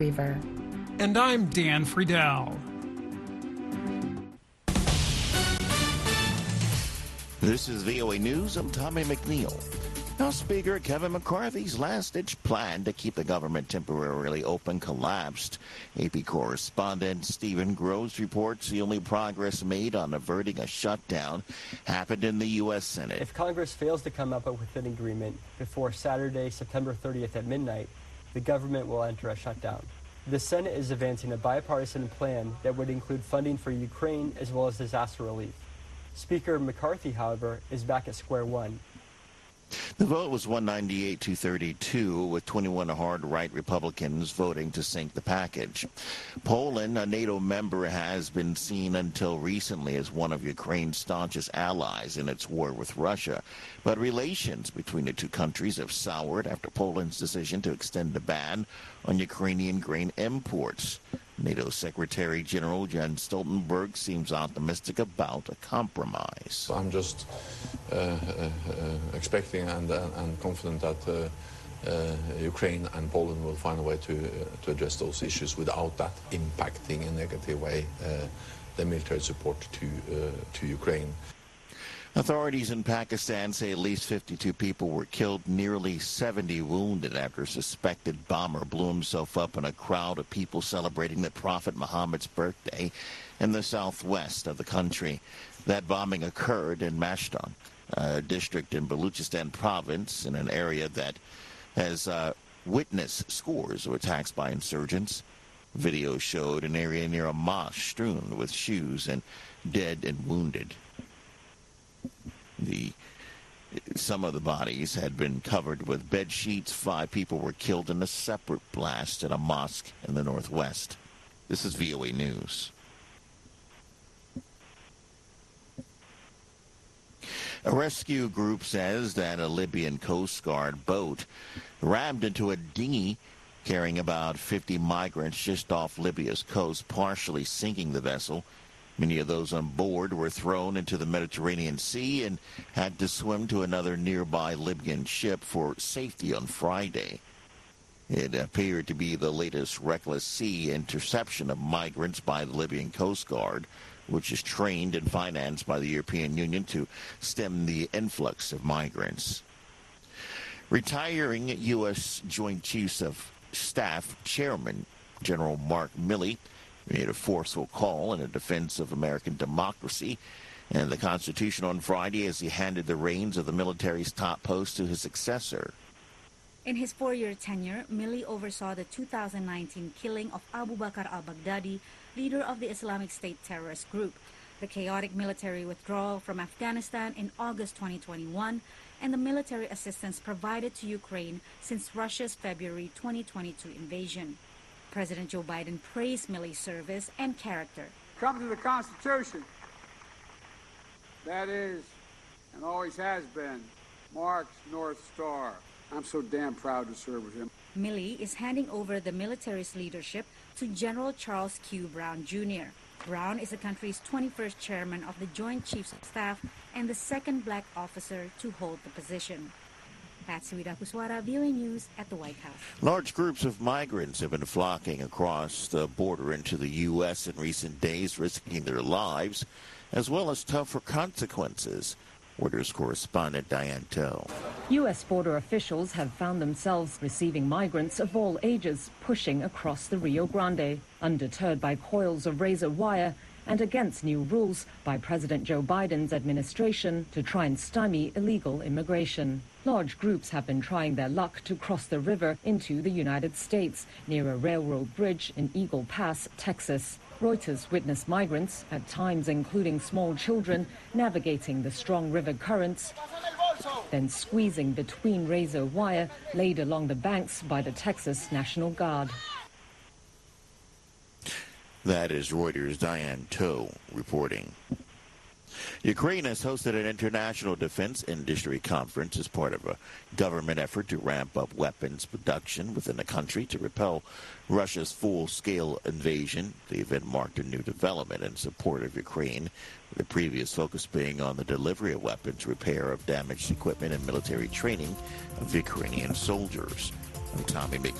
Weaver. And I'm Dan Friedel. This is VOA News. I'm Tommy McNeil. House Speaker Kevin McCarthy's last-ditch plan to keep the government temporarily open collapsed. AP correspondent Stephen Groves reports the only progress made on averting a shutdown happened in the U.S. Senate. If Congress fails to come up with an agreement before Saturday, September 30th at midnight, the government will enter a shutdown. The Senate is advancing a bipartisan plan that would include funding for Ukraine as well as disaster relief. Speaker McCarthy, however, is back at square one. The vote was 198-232, with 21 hard-right Republicans voting to sink the package. Poland, a NATO member, has been seen until recently as one of Ukraine's staunchest allies in its war with Russia. But relations between the two countries have soured after Poland's decision to extend the ban on Ukrainian grain imports. NATO Secretary General Jens Stoltenberg seems optimistic about a compromise. I'm just expecting and confident that Ukraine and Poland will find a way to address those issues without that impacting in a negative way the military support to Ukraine. Authorities in Pakistan say at least 52 people were killed, nearly 70 wounded after a suspected bomber blew himself up in a crowd of people celebrating the Prophet Muhammad's birthday in the southwest of the country. That bombing occurred in Mashtan, a district in Baluchistan province, in an area that has witnessed scores of attacks by insurgents. Video showed an area near a mosque strewn with shoes and dead and wounded. Some of the bodies had been covered with bed sheets. 5 people were killed in a separate blast at a mosque in the northwest. This is VOA News. A rescue group says that a Libyan Coast Guard boat rammed into a dinghy carrying about 50 migrants just off Libya's coast, partially sinking the vessel. Many of those on board were thrown into the Mediterranean Sea and had to swim to another nearby Libyan ship for safety on Friday. It appeared to be the latest reckless sea interception of migrants by the Libyan Coast Guard, which is trained and financed by the European Union to stem the influx of migrants. Retiring U.S. Joint Chiefs of Staff Chairman General Mark Milley made a forceful call in defense of American democracy and the Constitution on Friday as he handed the reins of the military's top post to his successor. In his 4-year tenure, Milley oversaw the 2019 killing of Abu Bakr al-Baghdadi, leader of the Islamic State terrorist group, the chaotic military withdrawal from Afghanistan in August 2021, and the military assistance provided to Ukraine since Russia's February 2022 invasion. President Joe Biden praised Milley's service and character. Come to the Constitution. That is, and always has been, Mark's North Star. I'm so damn proud to serve with him. Milley is handing over the military's leadership to General Charles Q. Brown, Jr. Brown is the country's 21st chairman of the Joint Chiefs of Staff and the second black officer to hold the position. Patsy Widakuswara, VOA News at the White House. Large groups of migrants have been flocking across the border into the U.S. in recent days, risking their lives, as well as tougher consequences. Reuters correspondent Diane Toe. U.S. border officials have found themselves receiving migrants of all ages pushing across the Rio Grande, undeterred by coils of razor wire and against new rules by President Joe Biden's administration to try and stymie illegal immigration. Large groups have been trying their luck to cross the river into the United States near a railroad bridge in Eagle Pass, Texas. Reuters witnessed migrants, at times including small children, navigating the strong river currents, then squeezing between razor wire laid along the banks by the Texas National Guard. That is Reuters' Diane Toe reporting. Ukraine has hosted an international defense industry conference as part of a government effort to ramp up weapons production within the country to repel Russia's full-scale invasion. The event marked a new development in support of Ukraine, with the previous focus being on the delivery of weapons, repair of damaged equipment, and military training of Ukrainian soldiers. I'm Tommy McNeil.